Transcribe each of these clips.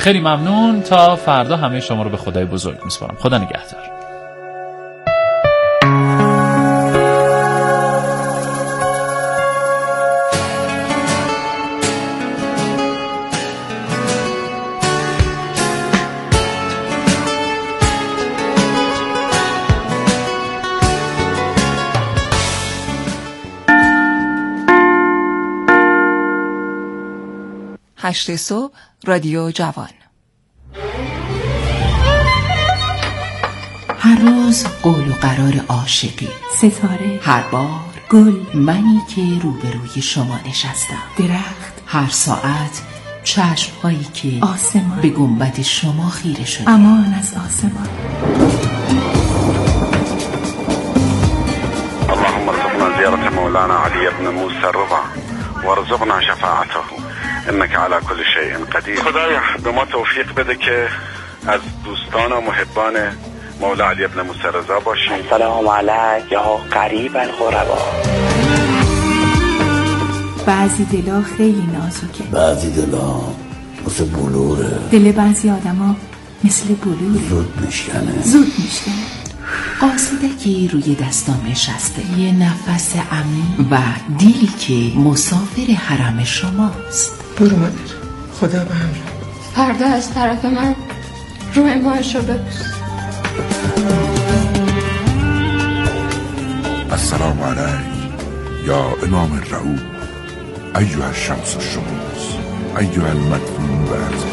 خیلی ممنون. تا فردا همه شما رو به خدای بزرگ میسپارم. خدا نگهدار. هشت صبح رادیو جوان. هر روز قول و قرار عاشقی، ستاره، هر بار گل، منی که روبروی شما نشستم، درخت، هر ساعت چشم‌هایی که آسمان به گنبد شما خیره شده. امان از آسمان. اللهم ارزقنا زيارة مولانا علي بن موسى الرضا وارزقنا شفاعته انك على كل شيء قدیر. خدایا به ما توفیق بده که از دوستان و محبان مولا علی بن موسی رضا باشیم. سلام علیک یا قریب الغربا. بعضی دلا خیلی نازکه، بعضی دلا مثل بلوره، دل بعضی آدما مثل بلوره، زود میشکنه. قاصدکی روی دستام نشسته، یه نفس عمیق و دیلی که مسافر حرم شماست. برو مادر، خدا به همراه. فردا از طرف من روی ماهشو ببوس. السلام علیک یا امام الرعوف ایها الشمس الشموس ایها المدفون بعد.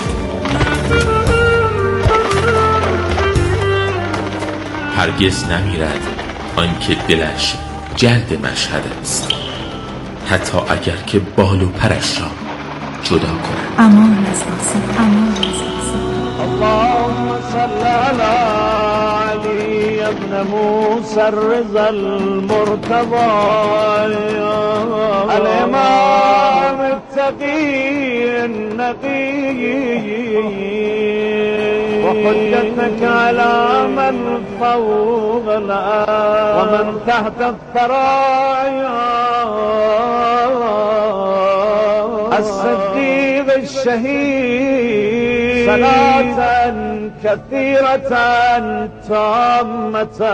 هرگز نمیرد آنکه دلش جلد مشهد است، حتی اگر که بال و پرش را جدا کند. امان از آسمان، امان از آسمان. اللهم صل علی علی ابن موسی الرضا المرتضى الامام التقی النقی وحجتك على من فوق الأرض ومن تحت الثرايا الصديق الشهيد صلاة كثيرة تامة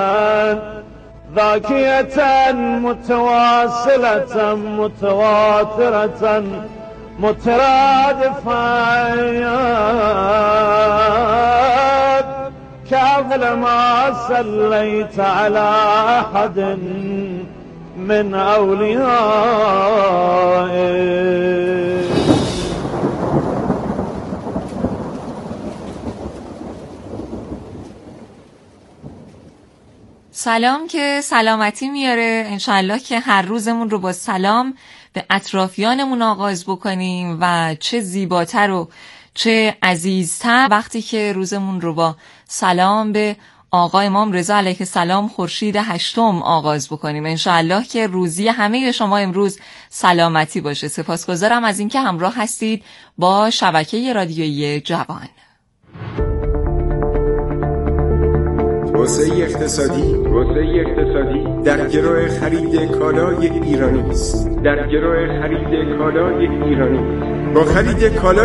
ذاكية متواصلة متواترة مترادفات كافل ما صليت على أحد من أوليائه. سلام که سلامتی میاره. انشالله که هر روزمون رو با سلام به اطرافیانمون آغاز بکنیم و چه زیباتر و چه عزیزتر وقتی که روزمون رو با سلام به آقا امام رضا علیه السلام خورشید هشتم آغاز بکنیم. انشالله که روزی همه شما امروز سلامتی باشه. سپاسگزارم از اینکه همراه هستید با شبکه رادیویی جوان. توسعه اقتصادی در گروه خرید کالای ایرانی است. با خرید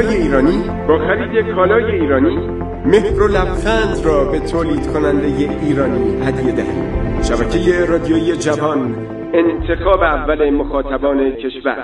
کالای ایرانی مهر و لبخند را به تولید کننده ایرانی هدیه دهید. شبکه رادیویی جوان، انتخاب اول مخاطبان کشور.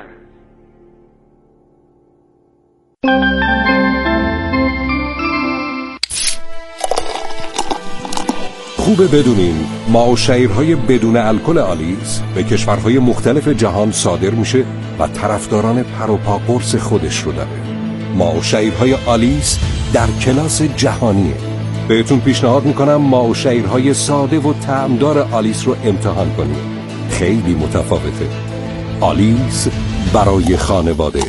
خوبه بدونین ما و شیرهای بدون الکل آلیس به کشورهای مختلف جهان صادر میشه و طرفداران پر و پا قرص خودش رو داره. ما و شیرهای آلیس در کلاس جهانیه. بهتون پیشنهاد میکنم ما و شیرهای ساده و طعمدار آلیس رو امتحان کنید. خیلی متفاوته. آلیس برای خانواده.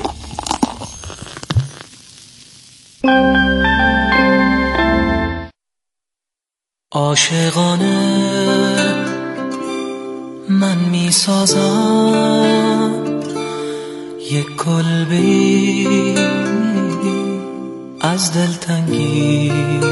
عاشقانه من می سازم یک کلبه‌ای از دلتنگی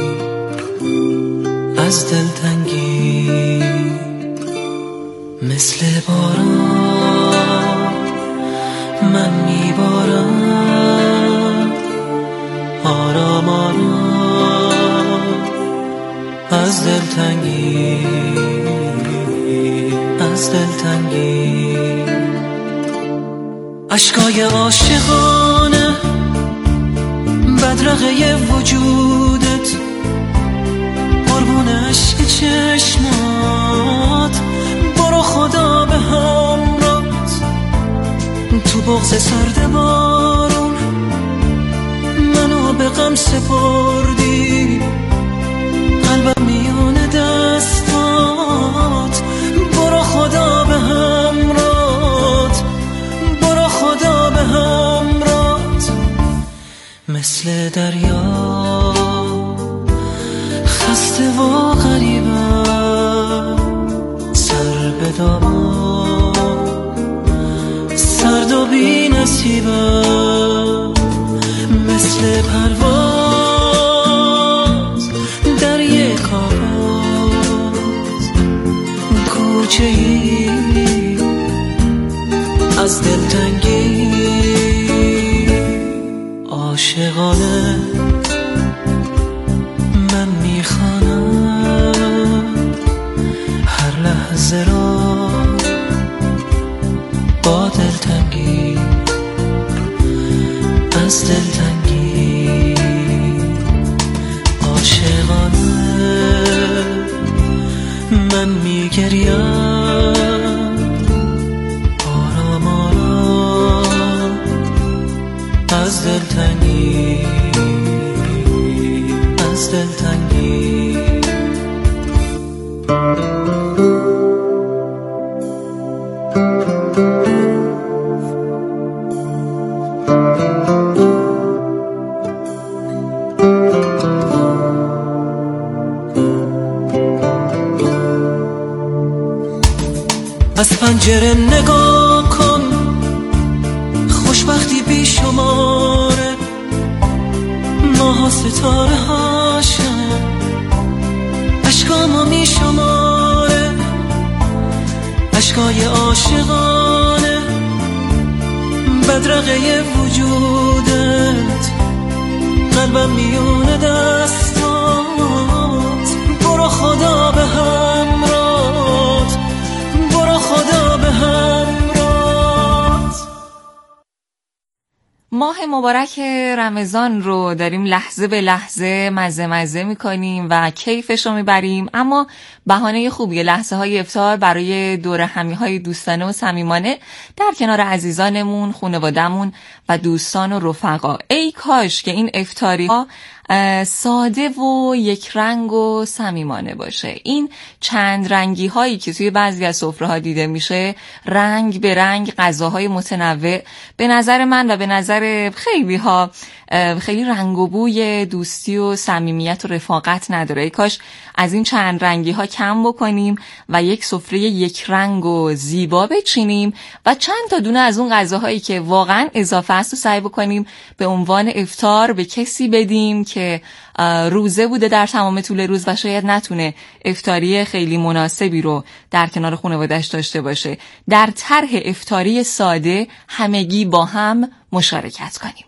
مثل باران من می بارم آرام آرام آرام از دلتنگی اشکای عاشقانه بدرقه وجودت قربون عشق چشمات برو خدا به همراهت تو بغض سرد بارون منو به غم سپردی قلبم میون دستات برو خدا به همراهت برو خدا به همراهت مثل دریا خسته و غریبم سر به دامان سرد و بی نصیبم مثل پرواز در یک آواز کوچه‌ای از دلتنگی عاشقانه من میخوانم هر لحظه را با دلتنگی از دلتنگی عاشقانه من میگریم آرام آرام از دلتنگی از دلتنگی از پنجره نگاه کن خوشبختی بی شماره ماها ستاره هاشم اشکامو می شماره اشکای عاشقانه بدرقه وجودت قلبم میون دستات برو خدا به همراهت برو خدا به همراهت. ماه مبارک رمضان رو داریم لحظه به لحظه مزه میکنیم و کیفش رو میبریم، اما بهانه خوبیه لحظه های افطار برای دور همی های دوستانه و صمیمانه در کنار عزیزانمون، خانواده‌مون و دوستان و رفقا. ای کاش که این افطاری ها ساده و یک رنگ و صمیمانه باشه. این چند رنگی هایی که توی بعضی از سفره ها دیده میشه، رنگ به رنگ غذاهای متنوع، به نظر من و به نظر خیلی ها خیلی رنگ و بوی دوستی و صمیمیت و رفاقت نداره. ای کاش از این چند رنگی ها کم بکنیم و یک سفره یک رنگ و زیبا بچینیم و چند تا دونه از اون غذاهایی که واقعا اضافه است و سعی بکنیم به عنوان افطار به کسی بدیم که روزه بوده در تمام طول روز و شاید نتونه افطاری خیلی مناسبی رو در کنار خانواده‌اش داشته باشه. در طرح افطاری ساده همگی با هم مشارکت کنیم.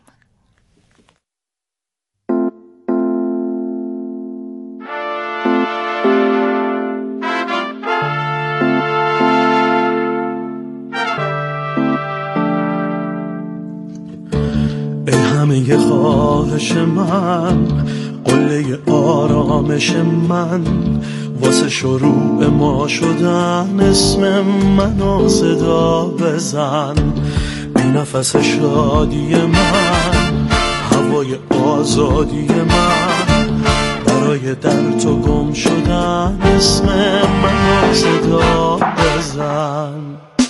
ای همه خواهش من، قله آرامش من، واسه شروع ما شدن اسم منو صدا بزن. ای نفس شادی من، هوای آزادی من، برای در تو گم شدن اسم منو صدا بزن.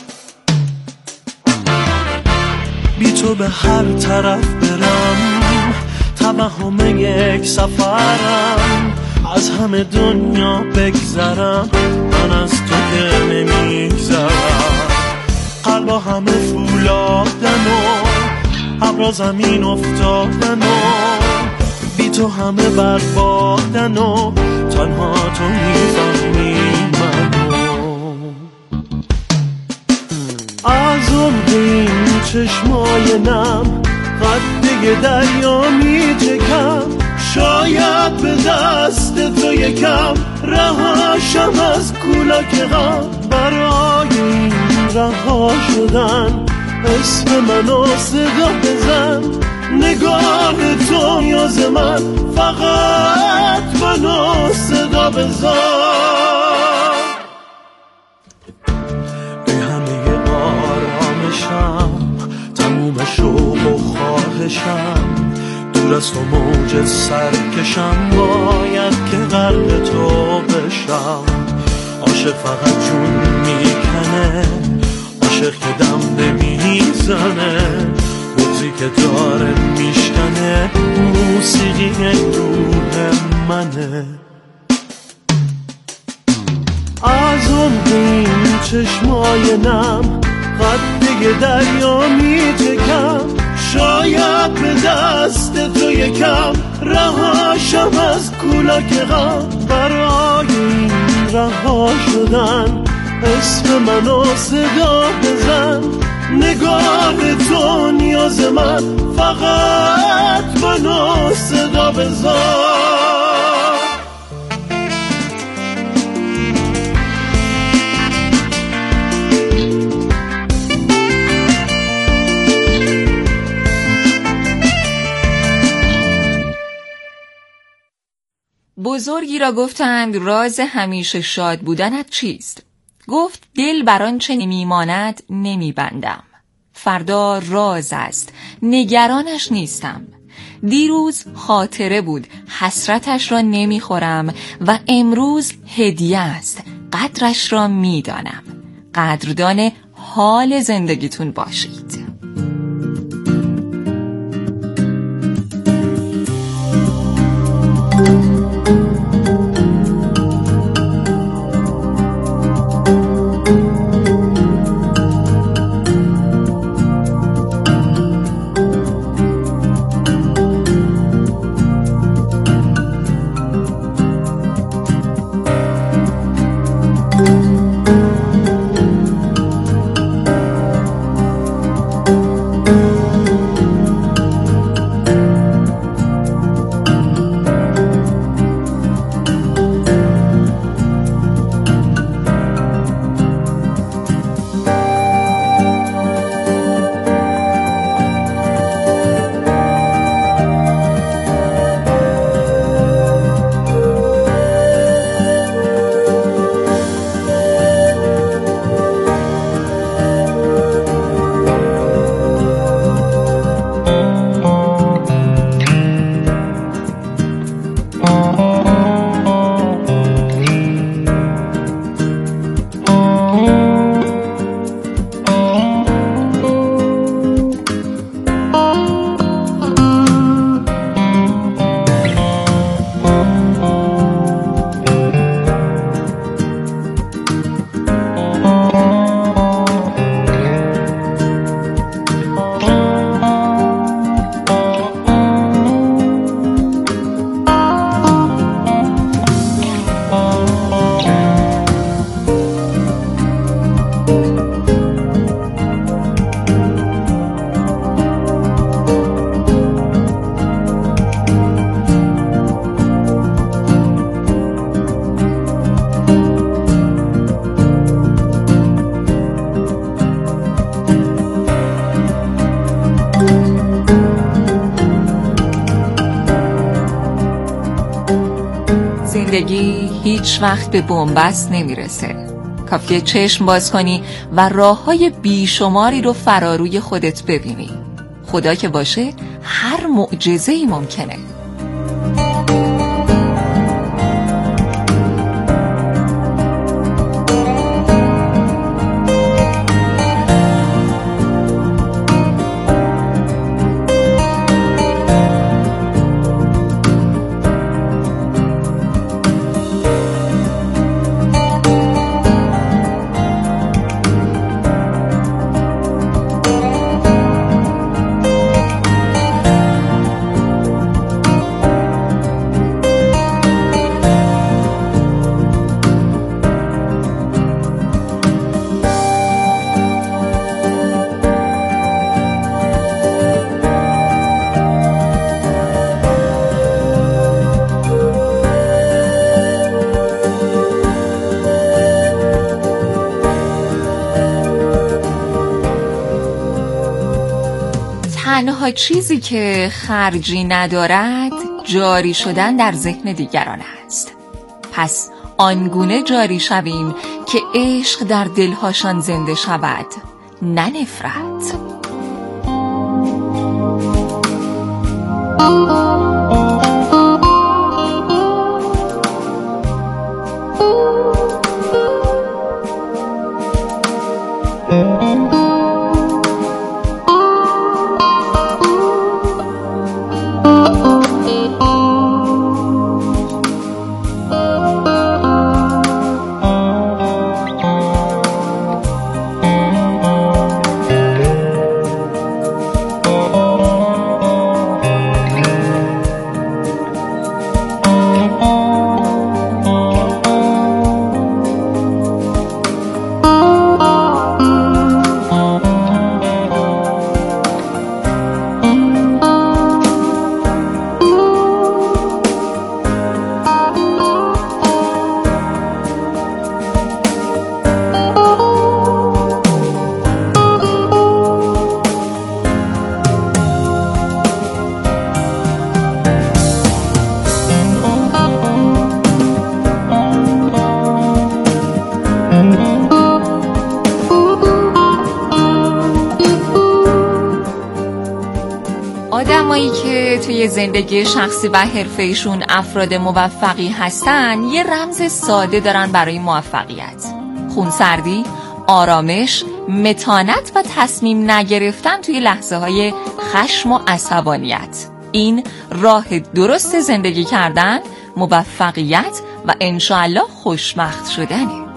بی تو به هر طرف برم، توهم یک سفرم، از همه دنیا بگذرم، من از تو که نمیگذرم. قلبا همه فولادن و ابرا زمین افتادن و بی تو همه بربادن و تنها تو میفهمی منو. از عمق این چشمای نم قده دریا میچکم، دست تو یکم رهاشم از کولاک غم. برای این رها شدن اسم منو صدا بزن، نگاه تو نیاز من، فقط منو صدا بزن. ای همه آرامشم، تموم شوق و خواهشم، دور از تو موج سرکشم، باید که غرق تو بشم. عاشق فقط جون میکنه، عاشق که دم نمیزنه، بغضی که داره میشکنه، موسیقی روح منه. از اون این چشمای نم قده دریا میتکم، شاید به دست تو یکم رهاشم از کولاک غم. برای این رها شدن اسم منو صدا بزن، نگاه تو نیاز من، فقط منو صدا بزن. بزرگی را گفتند راز همیشه شاد بودنت چیست؟ گفت دل بر آنچه نمیماند نمیبندم. فردا راز است، نگرانش نیستم. دیروز خاطره بود، حسرتش را نمیخورم و امروز هدیه است، قدرش را میدانم. قدردان حال زندگیتون باشید. زندگی هیچ وقت به بنبست نمیرسه. کافیه چشم باز کنی و راههای بیشماری رو فراروی خودت ببینی. خدا که باشه هر معجزه‌ای ممکنه. تنها چیزی که خرجی ندارد جاری شدن در ذهن دیگران است. پس آنگونه جاری شویم که عشق در دلهاشان زنده شود، نه نفرت. آدمایی که توی زندگی شخصی و حرفه‌ایشون افراد موفقی هستن یه رمز ساده دارن برای موفقیت: خونسردی، آرامش، متانت و تصمیم نگرفتن توی لحظه‌های خشم و عصبانیت. این راه درست زندگی کردن، موفقیت و انشاءالله خوشبخت شدنه.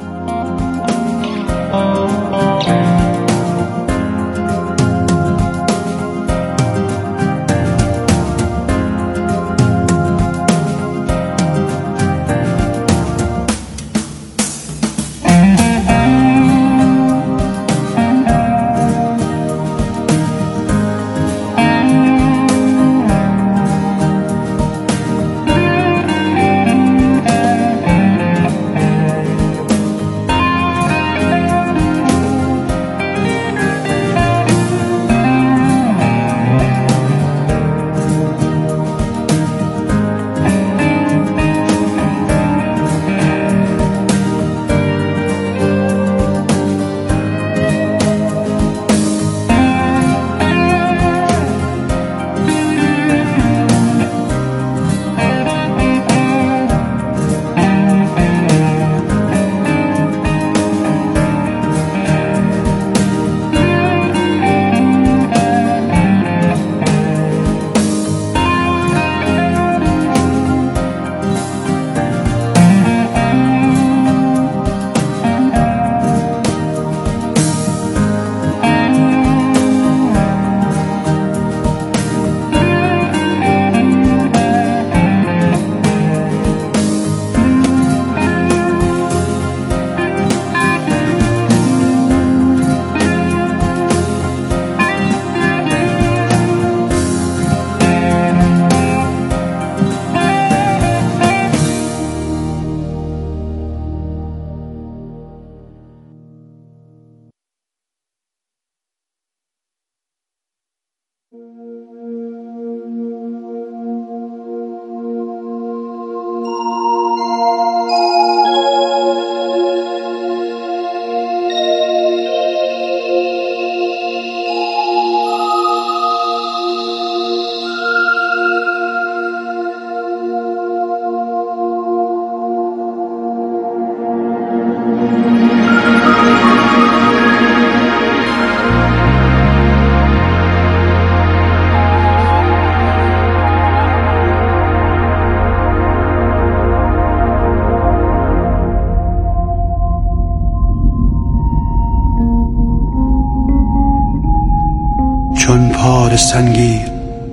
چون پار سنگی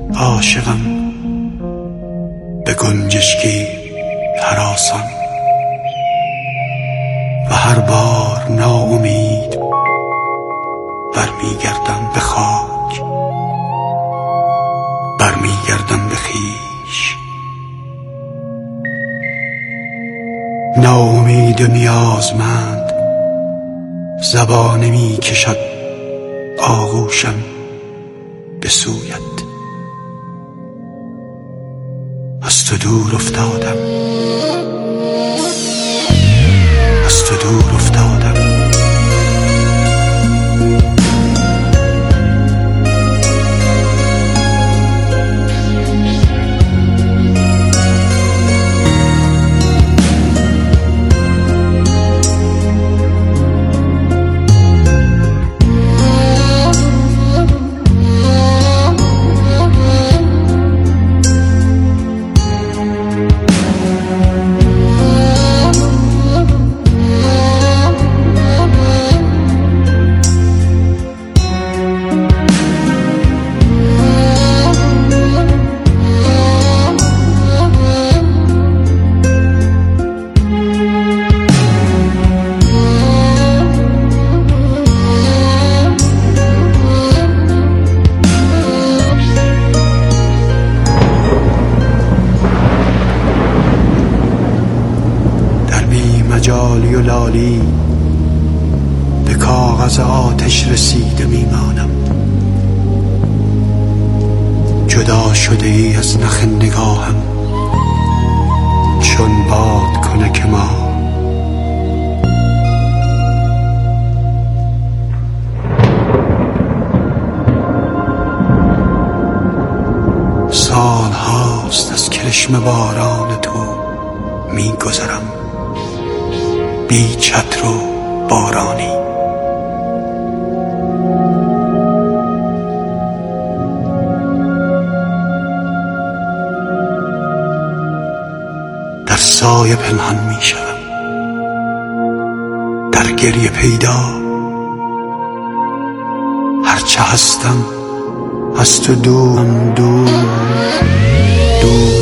عاشقم، به گنجشکی هراسان، و هر بار ناامید برمیگردم به خاک، برمیگردم به خویش. ناامید و نیازمند زبانه می کشد آغوشم به به سویت. از تو دور افتادم، از تو دور افتادم. جالی و لالی به کاغذ آتش رسیده میمانم. جدا شده ای از نخ نگاهم، چون باد کنه که ما سال هاست از کرشم باران تو میگذرم، بی چتر و بارانی. در سایه پنهان می شوم، در گریه پیدا. هرچه هستم از تو دورم، دور دور.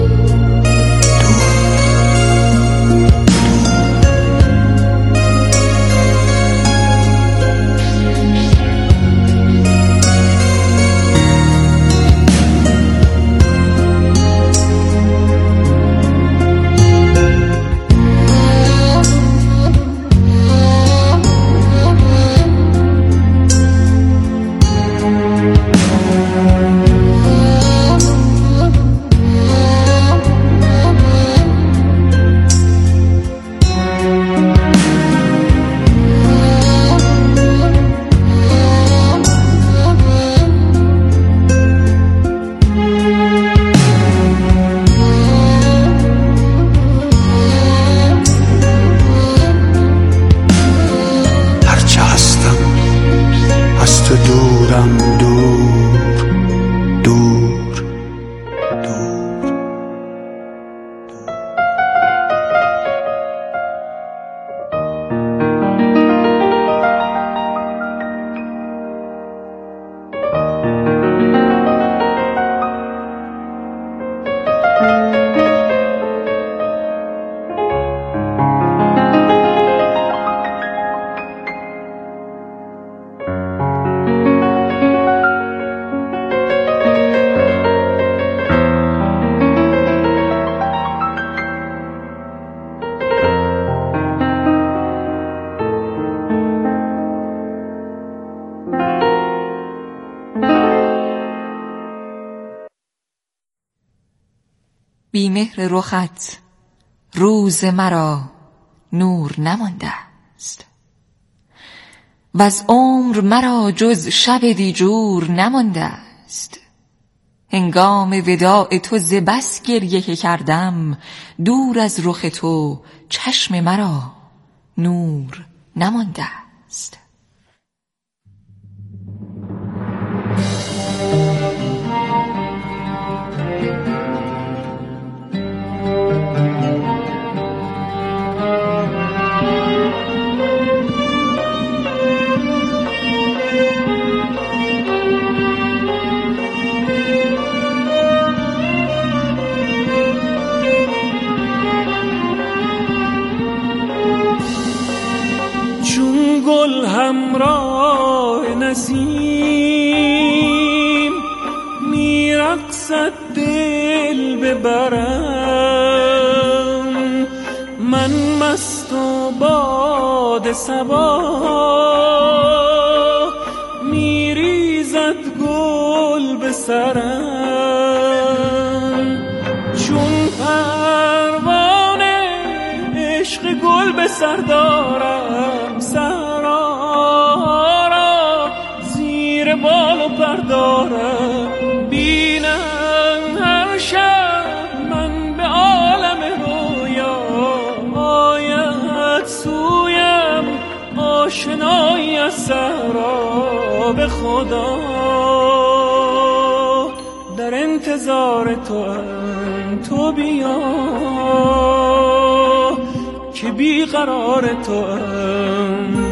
بی مهر رخت روز مرا نور نمانده است، و از عمر مرا جز شب دیجور نمانده است. هنگام وداع تو ز بس گریه که کردم، دور از رخ تو چشم مرا نور نمانده است. گل همراه نسیم میرقصد دل ببرم، من مست و باد صبا میریزد گل سرم، چون پروانه عشق گل به سر دارم، صحرا را زیر بال و پر دارم. بینم هر شب من به عالم رویا، آید سویم آشنایی از صحرا. به خدا در انتظار تو بیا که بیقرار توام.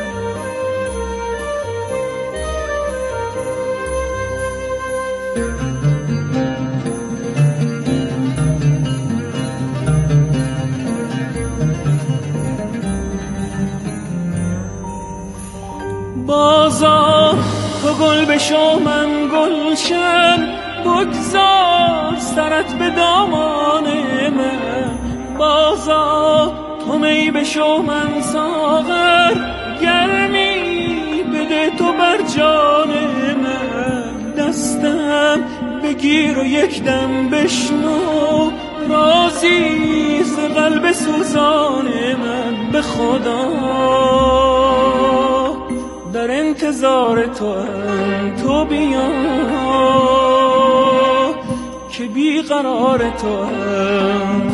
بازا تو گل بشو من گلشن، بگذار سرت به دامان من. بازا تو می بشو من ساغر، گرمی بده تو بر جان من. دستم بگیر و یک دم بشنو، رازی ز قلب سوزان من. به خدا در انتظار تو بیا که بیقرار توام.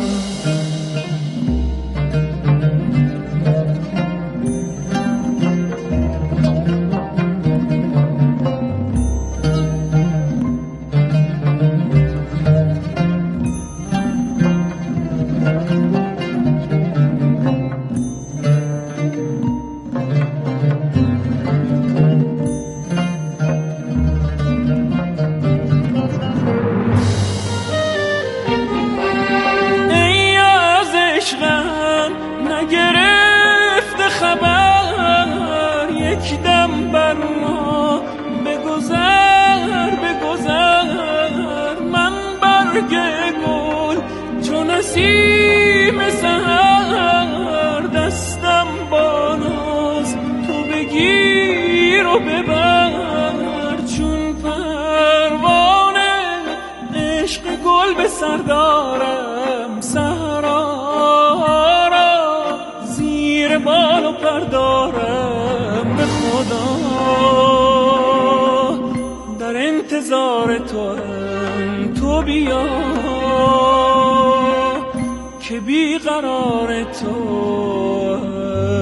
نسیم سحر دستم باناز، تو بگیر و ببر. چون پروانه عشق گل به سر دارم، صحرا را زیر بال و پر دارم. به خدا در انتظار تو بیا که بیقرار تو.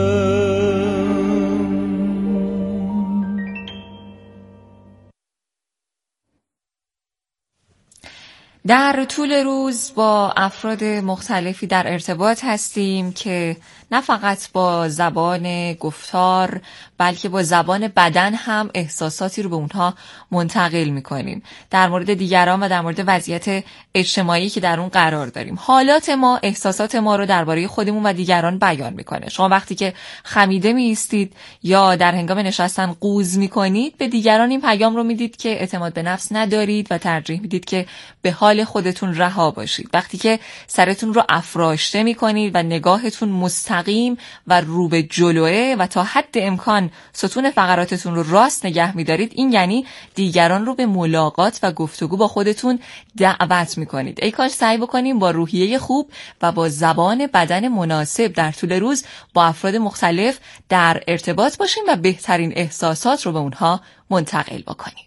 در طول روز با افراد مختلفی در ارتباط هستیم که نه فقط با زبان گفتار بلکه با زبان بدن هم احساساتی رو به اونها منتقل میکنیم، در مورد دیگران و در مورد وضعیت اجتماعی که در اون قرار داریم. حالات ما، احساسات ما رو درباره خودمون و دیگران بیان میکنه. شما وقتی که خمیده میایستید یا در هنگام نشستن قوز میکنید، به دیگران این پیام رو میدید که اعتماد به نفس ندارید و ترجیح میدید که به حال خودتون رها باشید. وقتی که سرتون رو افراشته میکنید و نگاهتون مستقیم و رو به جلوه و تا حد امکان ستون فقراتتون رو راست نگه میدارید، این یعنی دیگران رو به ملاقات و گفتگو با خودتون دعوت میکنید. ای کاش سعی بکنیم با روحیه خوب و با زبان بدن مناسب در طول روز با افراد مختلف در ارتباط باشیم و بهترین احساسات رو به اونها منتقل بکنیم.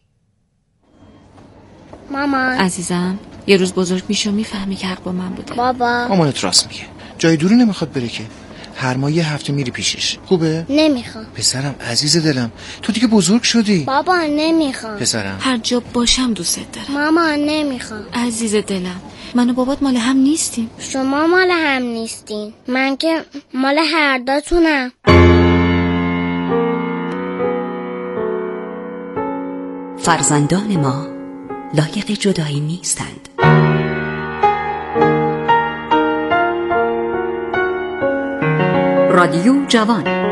مامان عزیزم، یه روز بزرگ میشی و میفهمی که حق با من بوده. بابا مامانت راست میگه، جای دوری نمیخواد بره که، هر ماه یه هفته میری پیشش. خوبه؟ نمیخوام. پسرم عزیز دلم، تو دیگه بزرگ شدی. بابا نمیخوام. پسرم هر جا باشم دوست دارم. مامان نمیخوام. عزیز دلم، من و بابات مال هم نیستیم. شما مال هم نیستین، من که مال هر دوتونم. فرزندان ما لایق جدایی نیستند. رادیو جوان.